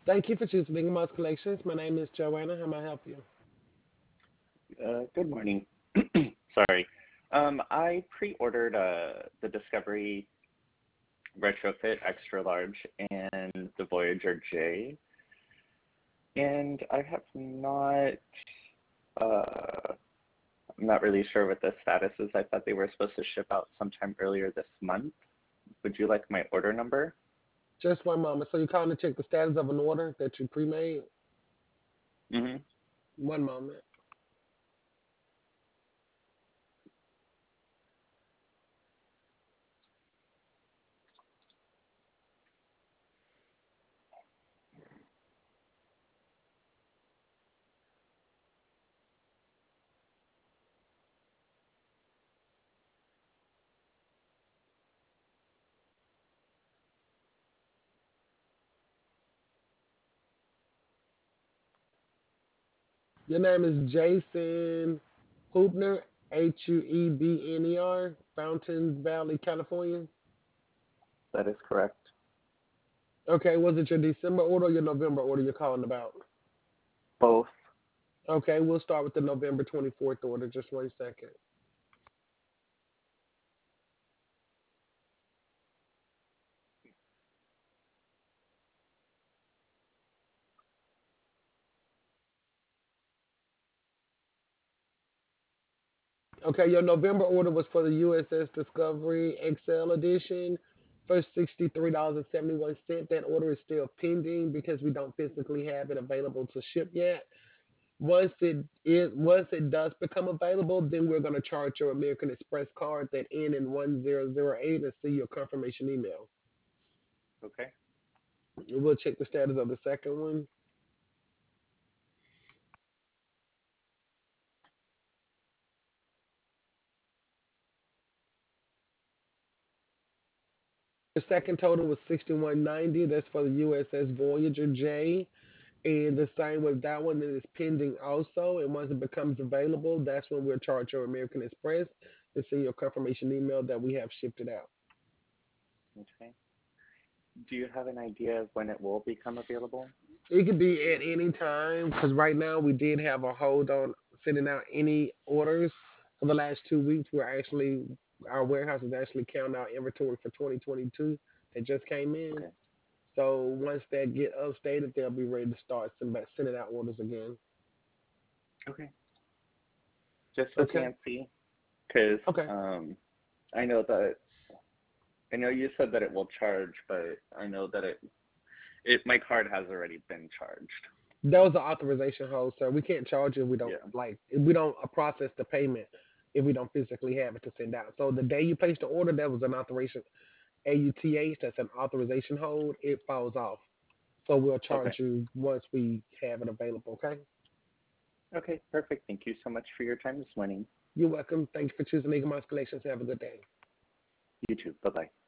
Thank you for choosing Ingmars Collections. My name is Joanna. How may I help you? Good morning. Sorry. I pre-ordered the Discovery Retrofit Extra Large and the Voyager J, and I have not, I'm not really sure what the status is. I thought they were supposed to ship out sometime earlier this month. Would you like my order number? Just one moment. So you're calling to check the status of an order that you pre-made? Mm-hmm. One moment. Your name is Jason Hubner, Huebner, Fountains Valley, California. That is correct. Okay, was it your December order or your November order you're calling about? Both. Okay, we'll start with the November 24th order. Just 1 second. Okay, your November order was for the USS Discovery XL edition for $63.71. That order is still pending because we don't physically have it available to ship yet. Once it does become available, then we're going to charge your American Express card that end in 1008 and see your confirmation email. Okay. We'll check the status of the second one. The second total was 6190. That's for the USS Voyager J. And the same with that one that is pending also. And once it becomes available, that's when we'll charge your American Express to see your confirmation email that we have shipped it out. Okay. Do you have an idea of when it will become available? It could be at any time because right now we did have a hold on sending out any orders for the last 2 weeks. Our warehouse is actually counting our inventory for 2022 that just came in. Okay. So once that get updated, they'll be ready to start sending out orders again. Okay. Just a Okay. fancy, because Okay. I know that I know you said that it will charge, but I know that it my card has already been charged. That was an authorization hold, sir. We can't charge you if we don't Yeah. if we don't process the payment if we don't physically have it to send out. So the day you placed the order, that was an authorization AUTH, that's an authorization hold, it falls off. So we'll Okay. charge you once we have it available, okay? Okay. Perfect. Thank you so much for your time this morning. You're welcome. Thank you for choosing Eagle Mouse Collections. Have a good day. You too. Bye bye.